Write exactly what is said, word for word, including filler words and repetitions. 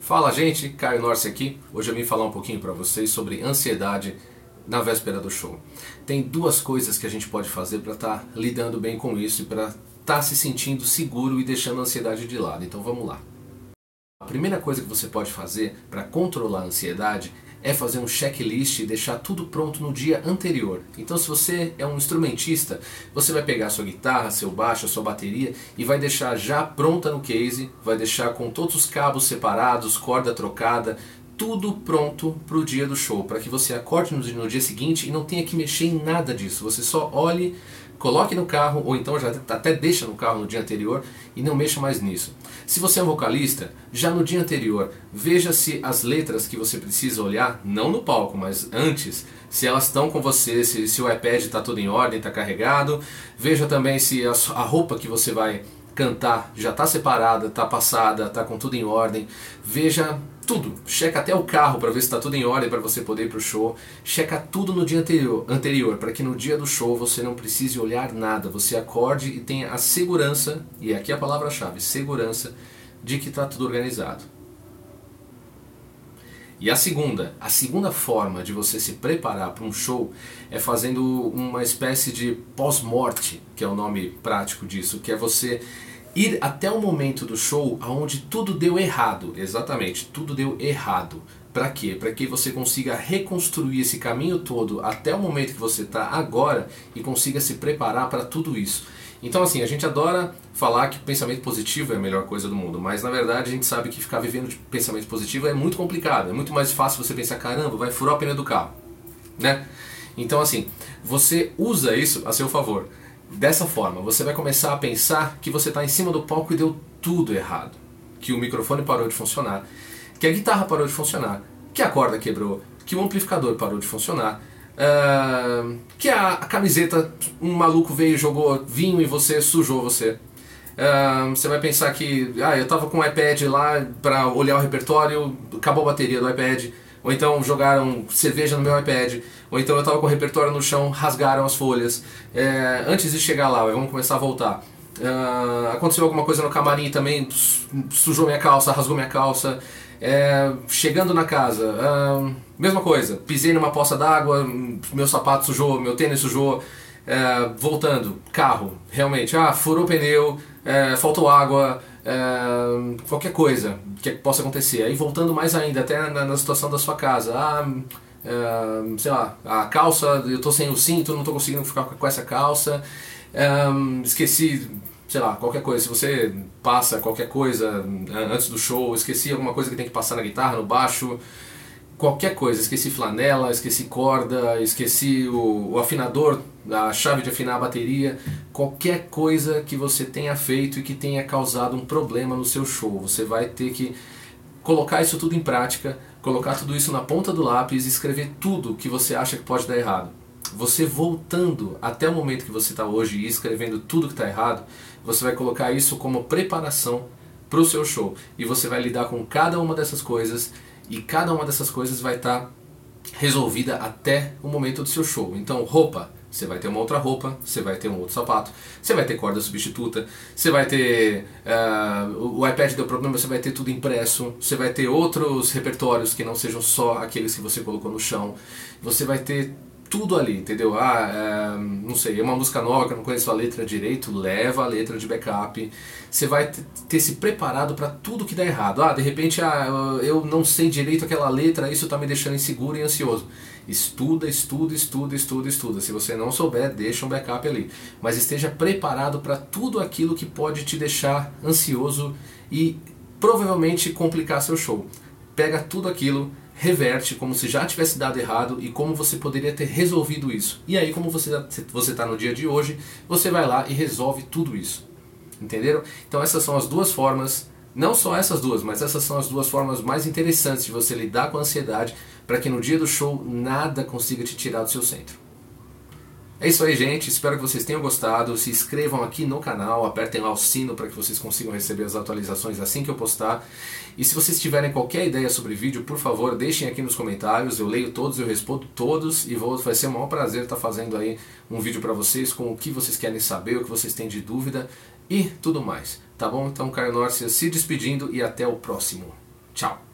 Fala gente, Caio Norce aqui. Hoje eu vim falar um pouquinho para vocês sobre ansiedade na véspera do show. Tem duas coisas que a gente pode fazer para estar tá lidando bem com isso e para estar tá se sentindo seguro e deixando a ansiedade de lado. Então vamos lá. A primeira coisa que você pode fazer para controlar a ansiedade é fazer um checklist e deixar tudo pronto no dia anterior. Então se você é um instrumentista, você vai pegar sua guitarra, seu baixo, a sua bateria e vai deixar já pronta no case, vai deixar com todos os cabos separados, corda trocada, tudo pronto para o dia do show, para que você acorde no dia seguinte e não tenha que mexer em nada disso. Você só olhe, coloque no carro, ou então já até deixa no carro no dia anterior e não mexa mais nisso. Se você é um vocalista, já no dia anterior, veja se as letras que você precisa olhar, não no palco, mas antes, se elas estão com você, se, se o iPad está tudo em ordem, está carregado. Veja também se a, a roupa que você vai cantar já está separada, está passada, está com tudo em ordem. Veja tudo, checa até o carro para ver se está tudo em ordem para você poder ir para o show. Checa tudo no dia anterior, anterior para que no dia do show você não precise olhar nada. Você acorde e tenha a segurança, e aqui é a palavra-chave, segurança, de que está tudo organizado. E a segunda, a segunda forma de você se preparar para um show é fazendo uma espécie de pós-morte, que é o nome prático disso, que é você ir até o momento do show onde tudo deu errado, exatamente, tudo deu errado. Para quê? Para que você consiga reconstruir esse caminho todo até o momento que você está agora e consiga se preparar para tudo isso. Então assim, a gente adora falar que pensamento positivo é a melhor coisa do mundo, mas na verdade a gente sabe que ficar vivendo de pensamento positivo é muito complicado, é muito mais fácil você pensar, caramba, vai furar o pneu do carro, né? Então assim, você usa isso a seu favor. Dessa forma, você vai começar a pensar que você está em cima do palco e deu tudo errado. Que o microfone parou de funcionar, que a guitarra parou de funcionar, que a corda quebrou, que o amplificador parou de funcionar, uh, que a, a camiseta, um maluco veio e jogou vinho e você sujou você. Uh, você vai pensar que ah, eu estava com o iPad lá para olhar o repertório, acabou a bateria do iPad. Ou então jogaram cerveja no meu iPad, ou então eu estava com o repertório no chão, rasgaram as folhas. É, antes de chegar lá, vamos começar a voltar. Uh, aconteceu alguma coisa no camarim também, sujou minha calça, rasgou minha calça. É, chegando na casa, uh, mesma coisa, pisei numa poça d'água, meu sapato sujou, meu tênis sujou. É, voltando, carro, realmente, ah, furou o pneu, é, faltou água, é, qualquer coisa que possa acontecer. Aí voltando mais ainda, até na, na situação da sua casa, ah, é, sei lá, a calça, eu tô sem o cinto, não tô conseguindo ficar com essa calça, é, esqueci, sei lá, qualquer coisa. Se você passa qualquer coisa antes do show, esqueci alguma coisa que tem que passar na guitarra, no baixo, qualquer coisa, esqueci flanela, esqueci corda, esqueci o, o afinador, a chave de afinar a bateria, qualquer coisa que você tenha feito e que tenha causado um problema no seu show. Você vai ter que colocar isso tudo em prática, colocar tudo isso na ponta do lápis e escrever tudo que você acha que pode dar errado. Você voltando até o momento que você está hoje e escrevendo tudo que está errado, você vai colocar isso como preparação para o seu show. E você vai lidar com cada uma dessas coisas. E cada uma dessas coisas vai estar resolvida até o momento do seu show. Então, roupa, você vai ter uma outra roupa, você vai ter um outro sapato, você vai ter corda substituta, você vai ter... Uh, o iPad deu problema, você vai ter tudo impresso, você vai ter outros repertórios que não sejam só aqueles que você colocou no chão, você vai ter tudo ali, entendeu? Ah, é, não sei, é uma música nova que eu não conheço a letra direito, leva a letra de backup. Você vai ter se preparado para tudo que dá errado. Ah, de repente ah, eu não sei direito aquela letra, isso está me deixando inseguro e ansioso. Estuda, estuda, estuda, estuda, estuda. Se você não souber, deixa um backup ali. Mas esteja preparado para tudo aquilo que pode te deixar ansioso e provavelmente complicar seu show. Pega tudo aquilo, reverte como se já tivesse dado errado e como você poderia ter resolvido isso. E aí, como você você está no dia de hoje, você vai lá e resolve tudo isso. Entenderam? Então essas são as duas formas, não só essas duas, mas essas são as duas formas mais interessantes de você lidar com a ansiedade para que no dia do show nada consiga te tirar do seu centro. É isso aí, gente. Espero que vocês tenham gostado. Se inscrevam aqui no canal, apertem lá o sino para que vocês consigam receber as atualizações assim que eu postar. E se vocês tiverem qualquer ideia sobre vídeo, por favor, deixem aqui nos comentários. Eu leio todos, eu respondo todos e vou, vai ser um maior prazer estar fazendo aí um vídeo para vocês com o que vocês querem saber, o que vocês têm de dúvida e tudo mais. Tá bom? Então, Caio Norce se despedindo e até o próximo. Tchau!